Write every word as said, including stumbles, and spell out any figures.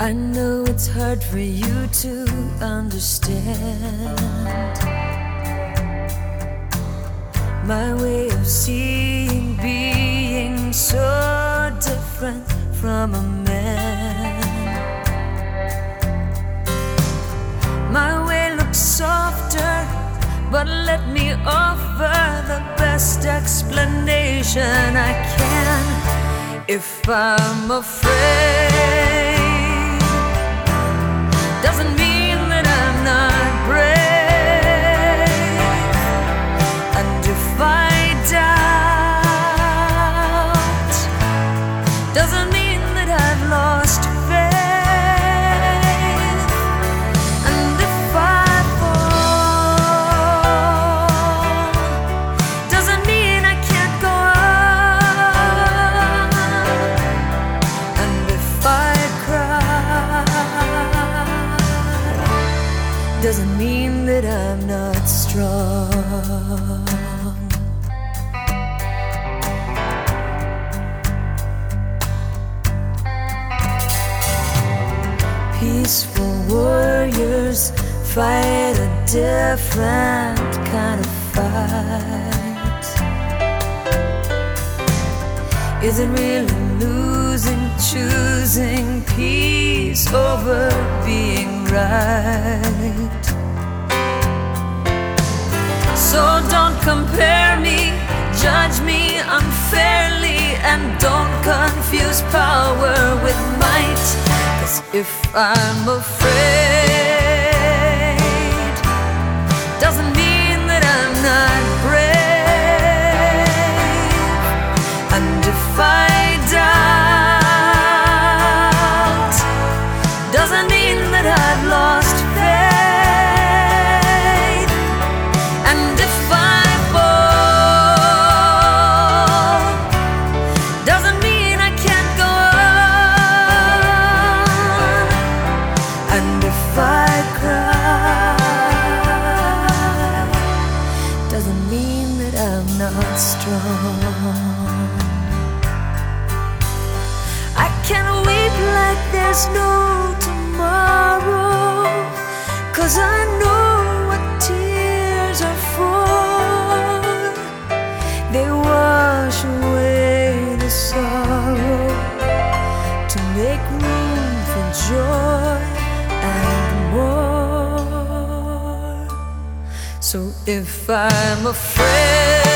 I know it's hard for you to understand my way of seeing being so different from a man. My way looks softer, but let me offer the best explanation I can. If I'm afraid, doesn't mean that I'm not brave. And if I doubt, doesn't mean that I've lost faith. And if I fall, doesn't mean I can't go on. And if I cry, doesn't mean that I'm not strong. Peaceful warriors fight a different kind of fight. Is it really losing, choosing peace over being right? So don't compare me, judge me unfairly, and don't confuse power with might. 'Cause if I'm afraid, doesn't mean that I'm not brave. And if I doubt, doesn't mean that I've lost faith. And if I fall, doesn't mean I can't go on. And if I cry, doesn't mean that I'm not strong. I can weep like there's no tomorrow, 'cause I know what tears are for. They wash away the sorrow to make room for joy and more. So if I'm afraid,